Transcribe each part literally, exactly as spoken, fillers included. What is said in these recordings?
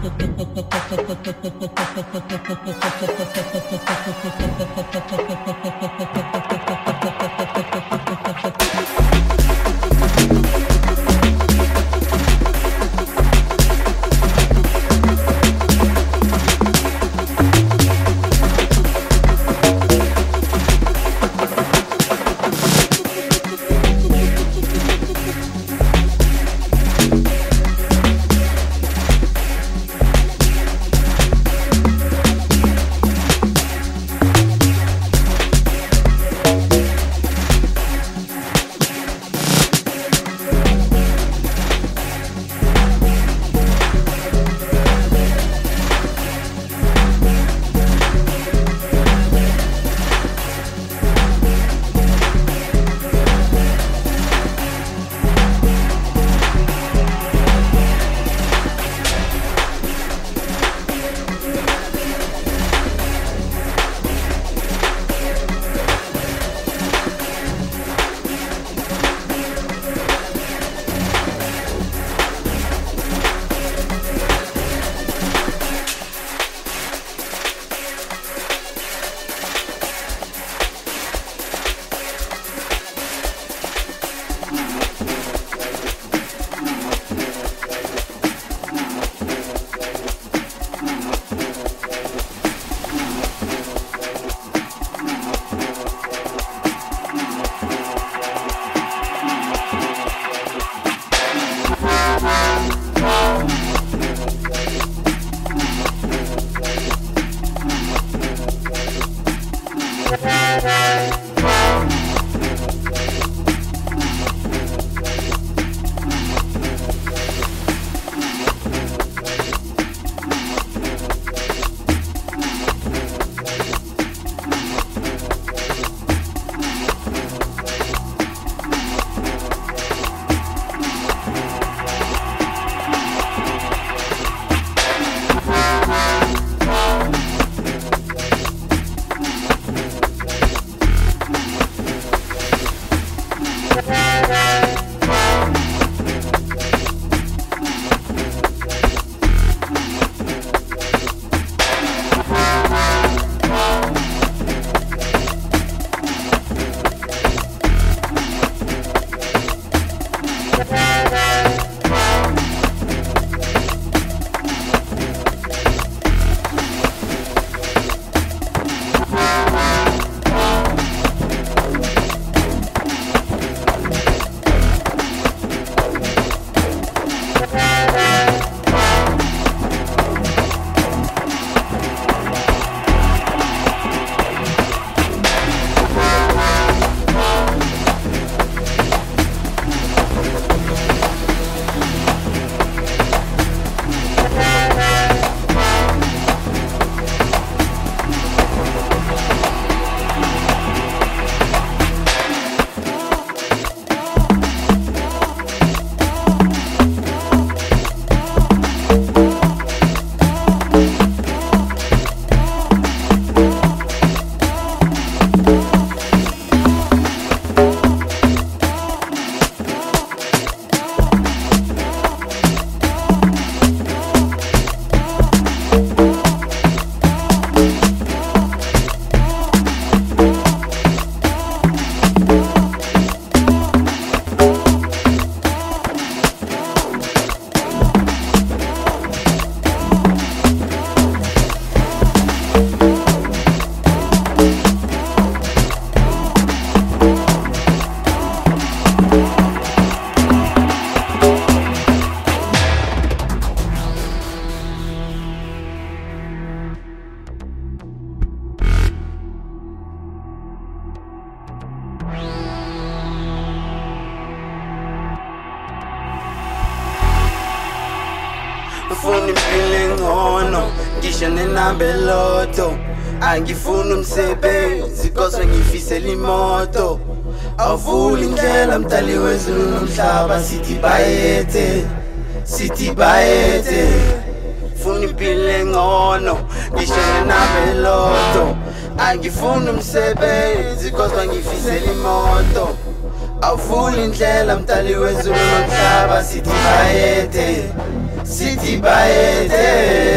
Ngifuna impilo engcono ngisho nenabeloto angifuna umsebenzi kodwa ngifisela imoto avula indlela mdali wezulu nomhlaba sithi bayethe sithi bayethe funa impilo engcono ngisho nenabeloto angifuna umsebenzi kodwa ngifisela imoto avula indlela mdali wezulu nomhlaba sithi bayethe sithi bayethe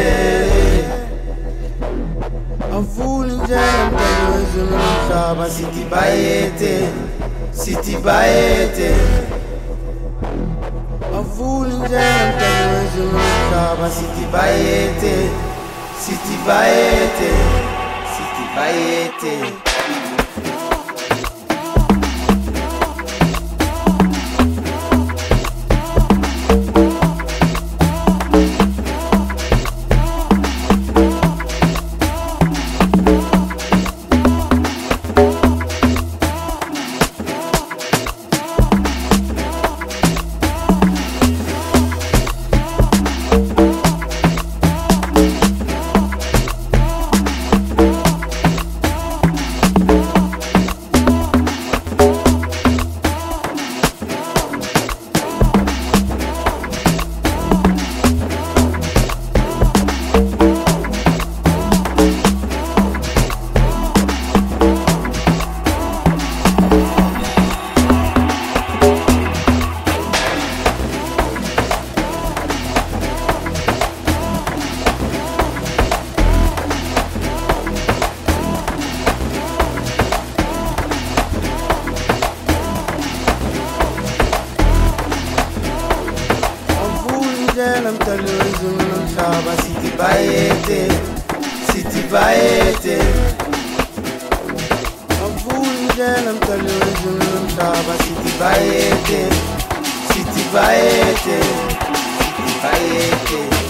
avule indlela mntwana wezulu nomhlaba sithi bayethe sithi bayethe avule indlela mntwana wezulu nomhlaba sithi bayethe sithi bayethe sithi bayethe mntwana wezulu nomhlaba sithi bayethe sithi bayethe avule indlela mntwana wezulu nomhlaba sithi bayethe sithi bayethe sithi bayethe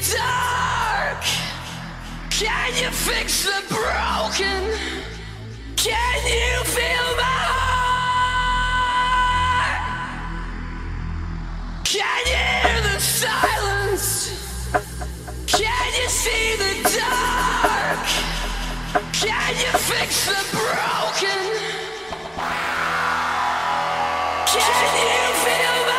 dark? Can you fix the broken? Can you feel my heart? Can you hear the silence? Can you see the dark? Can you fix the broken? Can you feel my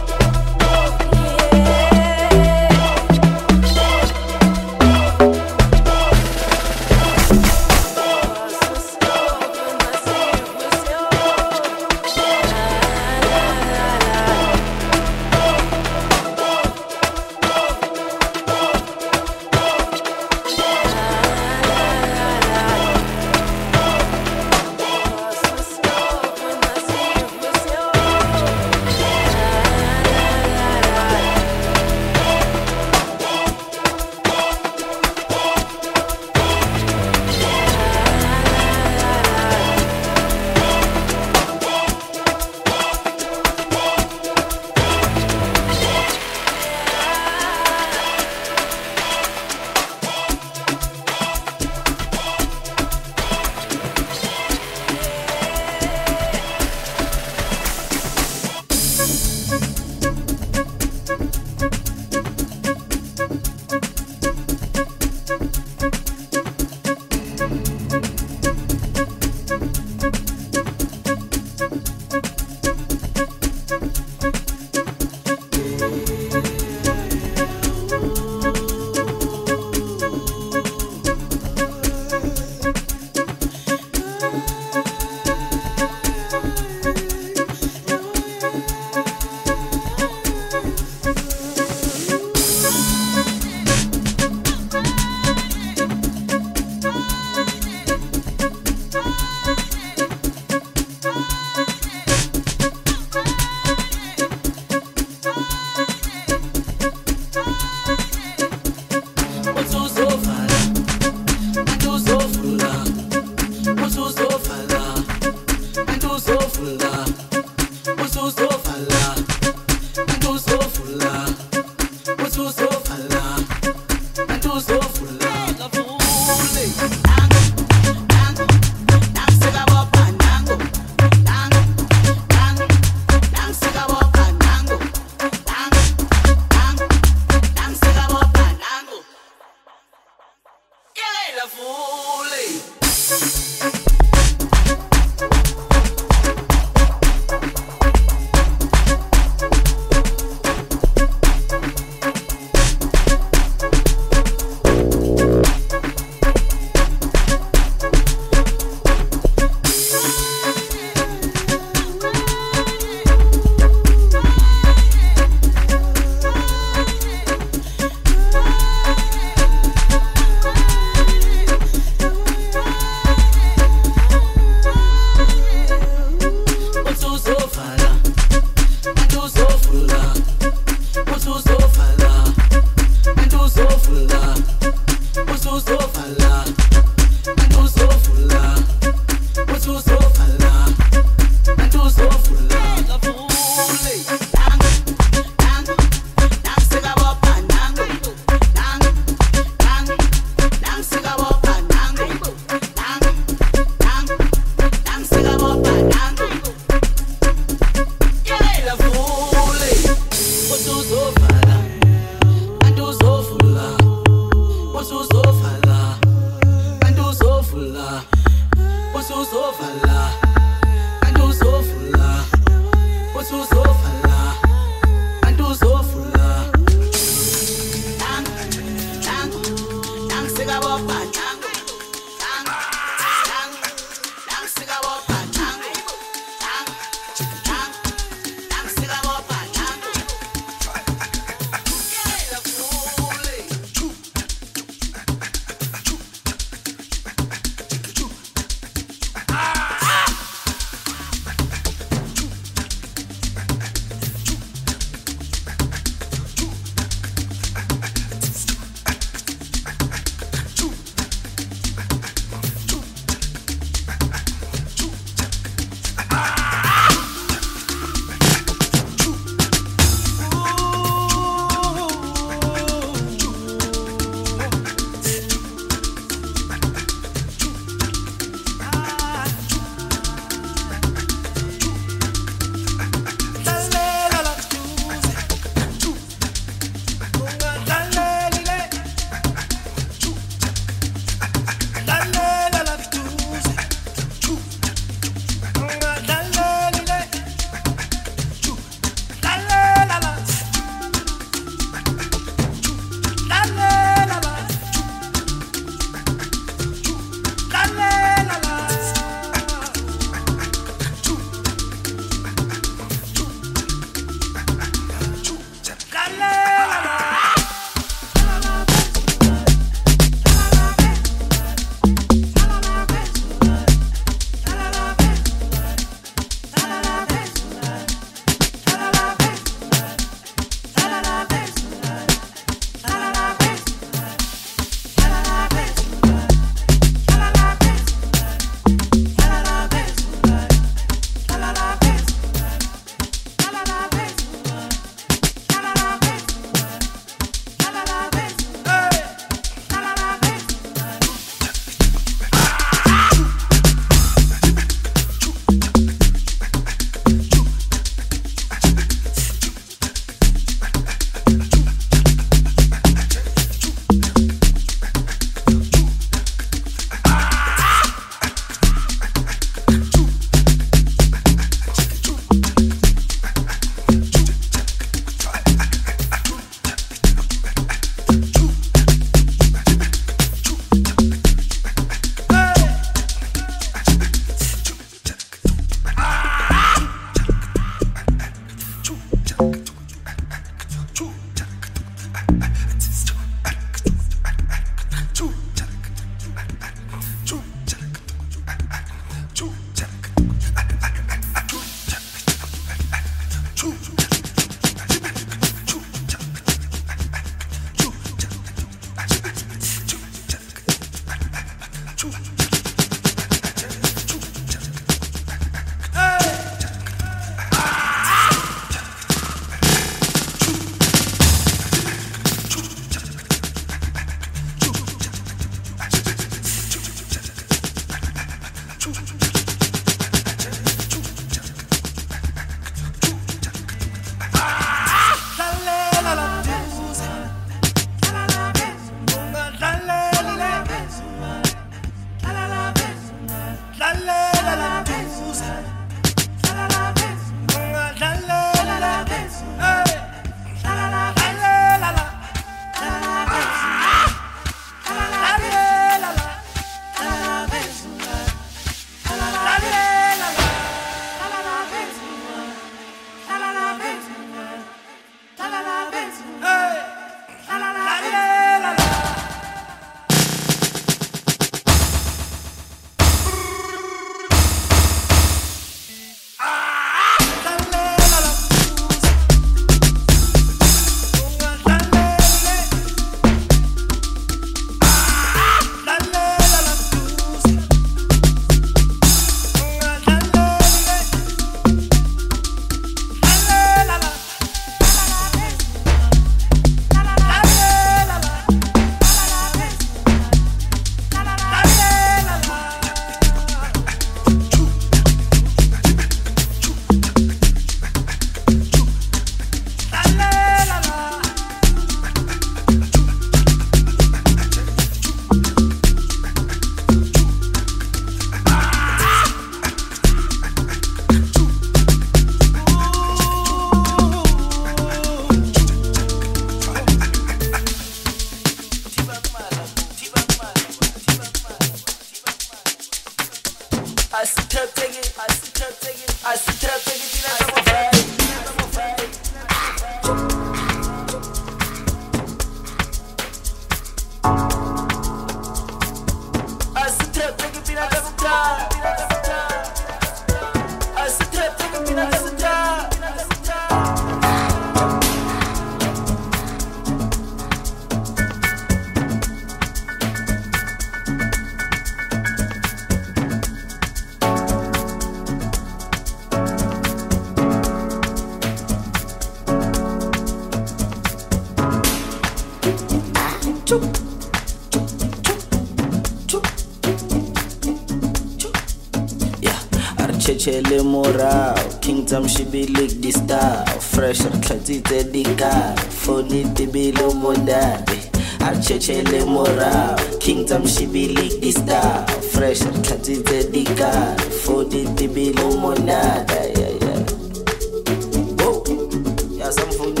Chechele morao, Kingdom shibilik di style, fresh tlhatitse dika, phone tibilo modade. Chechele morao, Kingdom shibilik di style, fresh tlhatitse dika, phone tibilo modade. Yeah yeah. Oh, yeah some phone.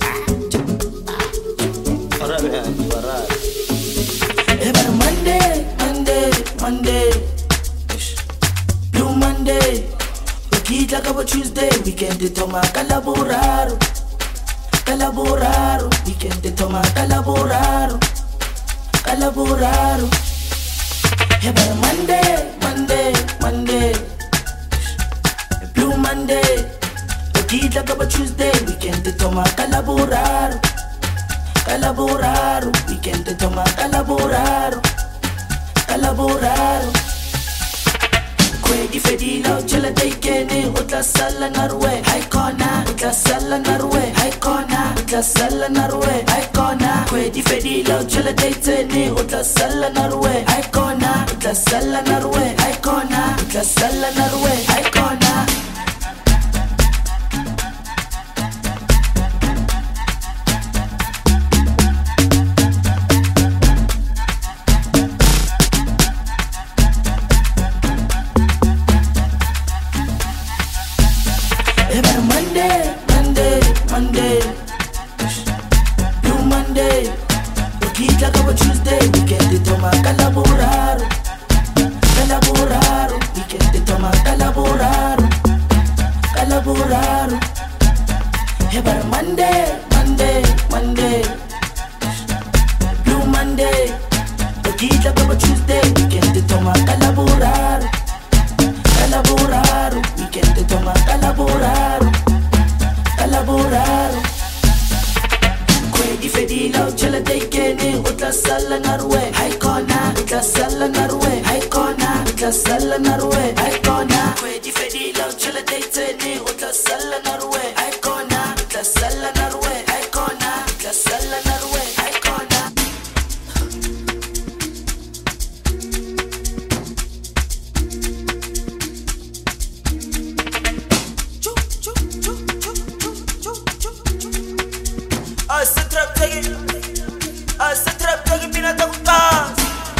Alright man, alright. Every Monday, Monday, Monday. Monday, Wakita kaba Tuesday, weekend de toma calaboraro, calaboraro, weekend de toma calaboraro, calaboraro. Every Monday, Monday, Monday, Blue Monday, Wakita kaba Tuesday, weekend de toma calaboraro, calaboraro, weekend de toma calaboraro, calaboraro. Di fedilo chela taikene utla sala narwe hai kona utla sala narwe hai kona utla sala narwe hai kona kwe di fedilo chela taikene utla sala narwe hai kona utla sala narwe hai kona utla sala narwe hai kona. Every Monday, Monday, Monday, Blue Monday, Wakita kaba Tuesday, weekend de toma calaboraro, calaboraro, weekend de toma calaboraro, calaboraro. Every Monday, Monday, Monday, Blue Monday, Wakita kaba Tuesday, weekend de toma calaboraro, calaboraro, weekend de toma calaboraro, calaboraro. Kwe di fedilo chela taikene utla sala narwe hai kona utla sala narwe hai kona utla sala narwe hai kona. Kwe di fedilo chela taikene utla sala narwe hai kona utla sala narwe hai kona utla sala narwe hai kona. I sit trap taking, I sit trap taking me na takukas.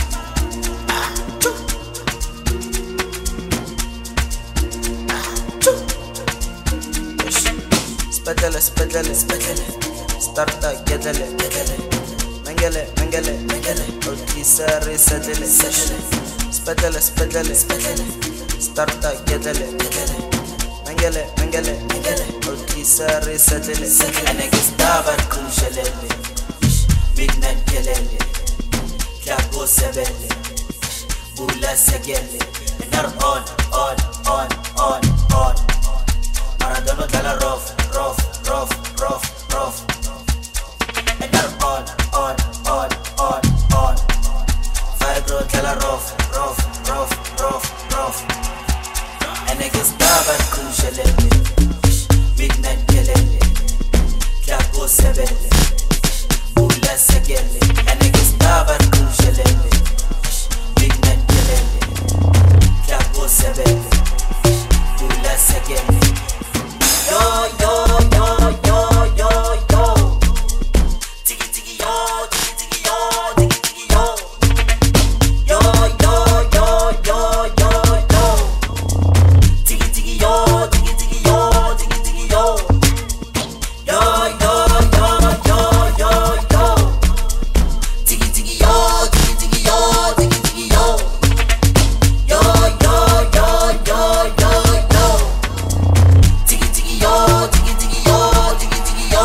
Spedele, spedele, spedele, starta gedele, gedele, mengele, mengele, mengele, olkisare sedele, sedele, spedele, spedele, spedele, starta gedele, gedele. Mengele, mengele, mengele, olkisare sedele, sedele. Enegis dabar kumshelele, midnight kelele, klago sebele, bula segele. Enar on, on, on, on, on. Maradono dala rof, rof, rof, rof, rof. Enar on, on, on, on, on. Fibro dala rof, rof, rof, rof, rof. Enegis dabar kumshelele, midnight kelele, klago sebele, bula segele. Enegis dabar kumshelele, midnight kelele, klago sebele, bula segele. Yo yo yo yo yo yo, tiki tiki yo, tiki tiki yo, tiki tiki yo, yo yo yo yo yo yo. Tiki tiki yo, tiki tiki yo, tiki tiki yo, yo yo yo yo yo yo. Tiki tiki yo, tiki tiki yo, tiki tiki yo, yo yo yo yo yo yo. Tiki tiki yo, tiki tiki yo, tiki tiki yo.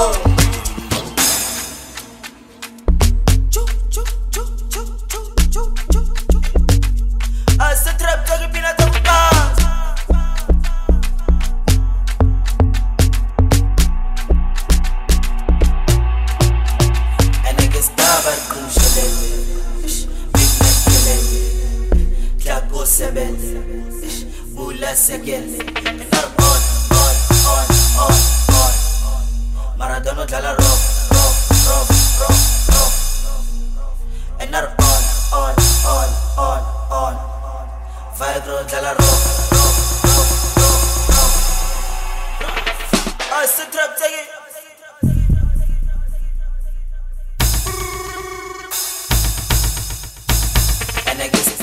Choo choo choo choo choo choo choo. As a trap dog pina takukas. Enegis dabar kumshelele, midnight kelele, klago sebele, bula segele. Enar on, on, on, on, on. Maradono dala rof, rof, rof, rof, rof. ro dlala ro I sit trap take it and I guess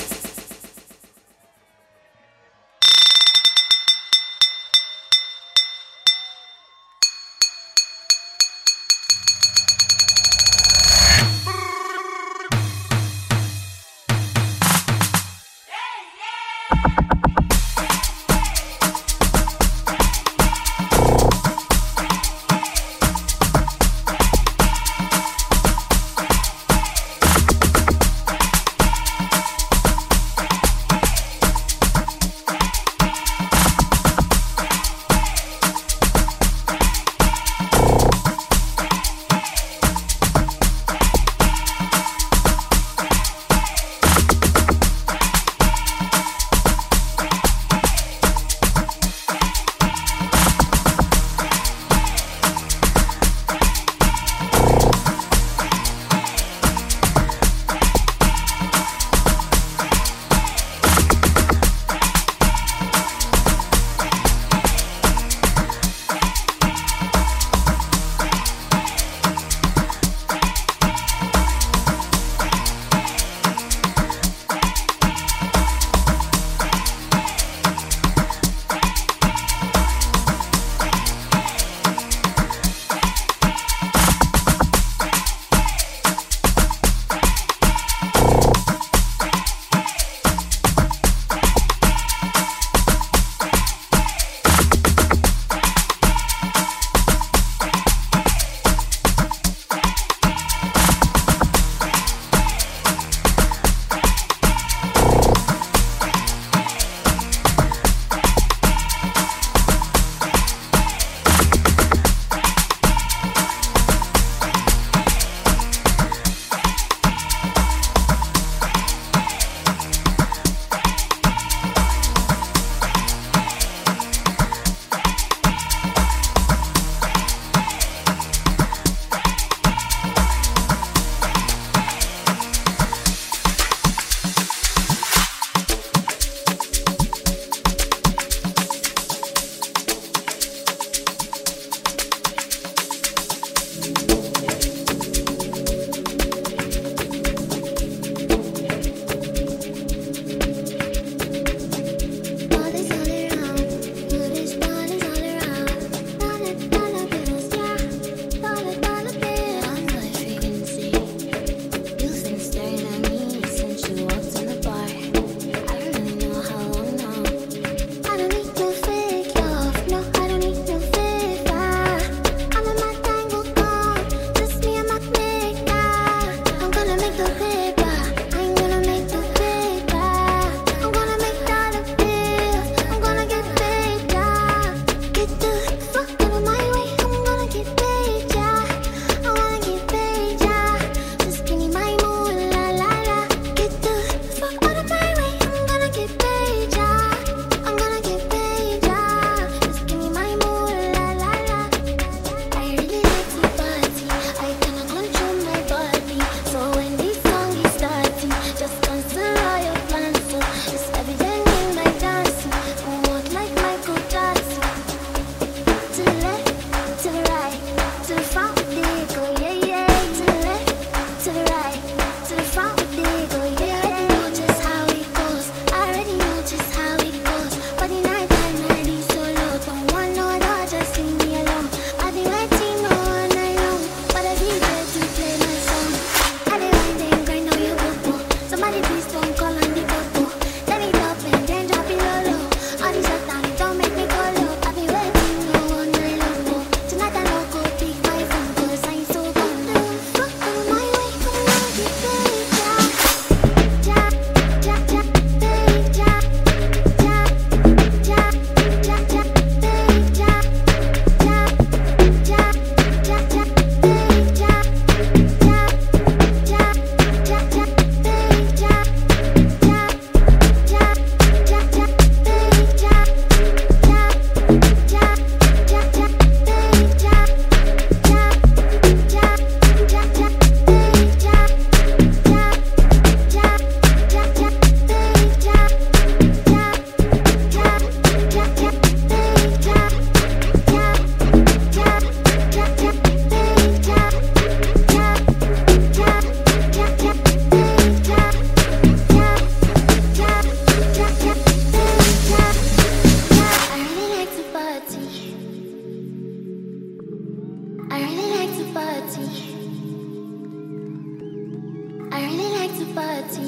like to party.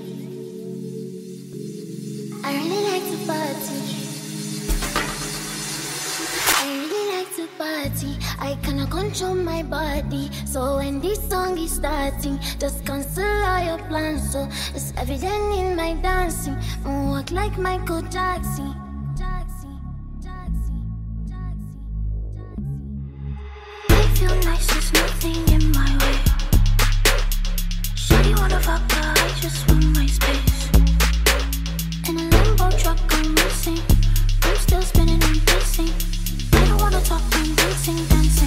I really like to party. I really like to party. I cannot control my body. So when this song is starting, just cancel all your plans. So it's evident in my dancing. I walk like Michael Jackson. Jackson, Jackson, Jackson, Jackson. I feel nice, there's nothing in my way. Shawty wanna fuck, but I just want my space. In a Lambo truck, I'm racing. I'm still spinning and pacing. I don't wanna talk, I'm dancing, dancing.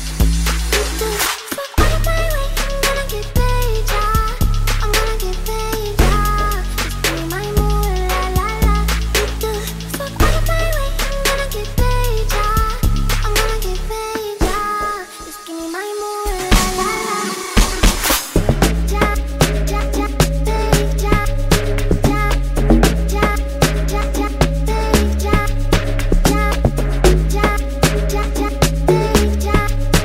Fuck out of my way, I'm gonna get paid, yeah. I'm gonna get paid, yeah. Just give me my mood, la la la. Fuck out of my way, I'm gonna get paid, yeah. I'm gonna get paid, yeah. Just give me my mood, la la la. Yeah, yeah, yeah, paid, yeah. Yeah, yeah, yeah, yeah, paid, yeah. Yeah, yeah, yeah, yeah, paid, yeah.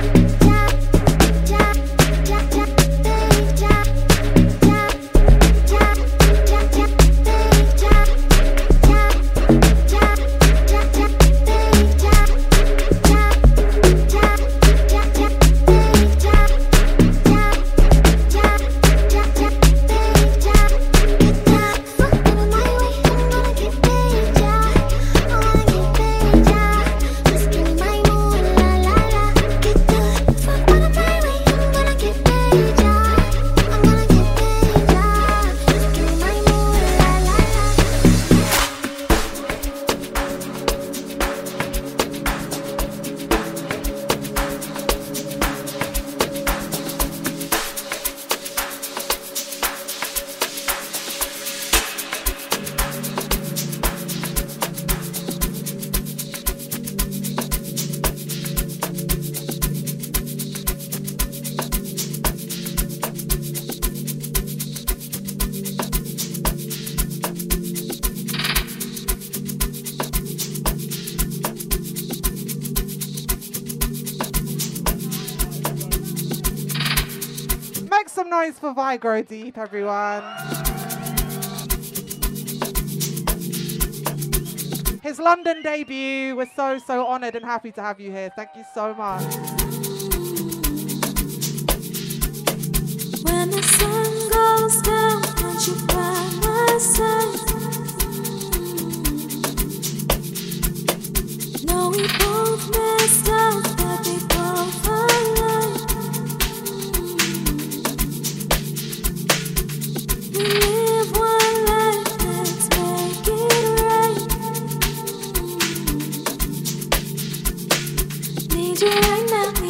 For Vigro Deep, everyone. His London debut. We're so, so honoured and happy to have you here. Thank you so much. When the sun goes down, won't you by my side? No, we both messed up, but we both alive. We live one life, let's make it right. Need you right now.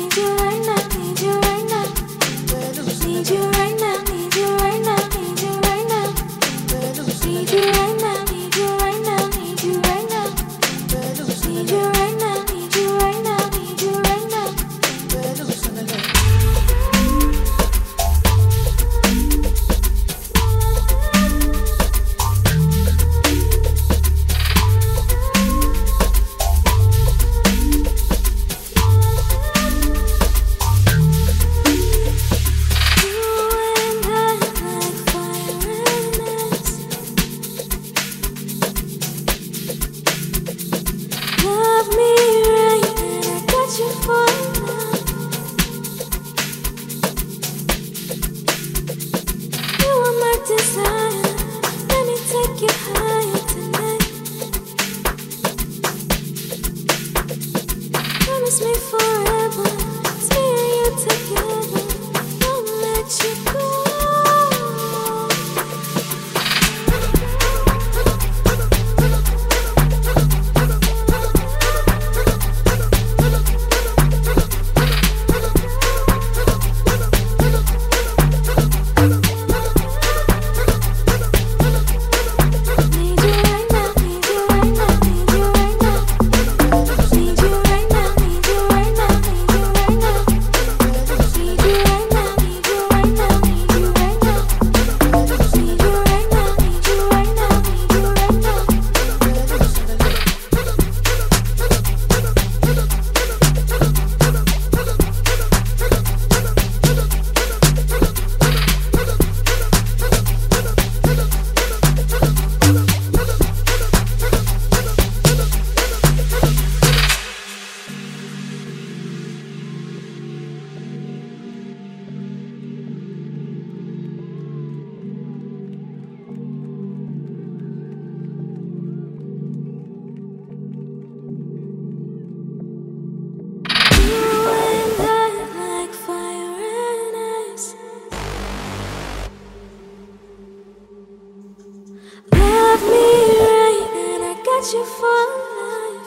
you for life.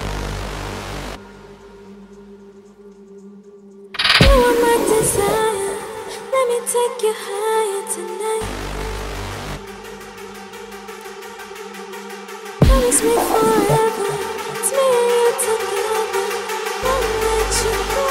You are my desire. Let me take you higher tonight. Promise me forever. It's me and you together. Won't let you go.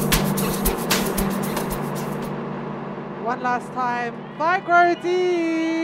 One last time. Micro D.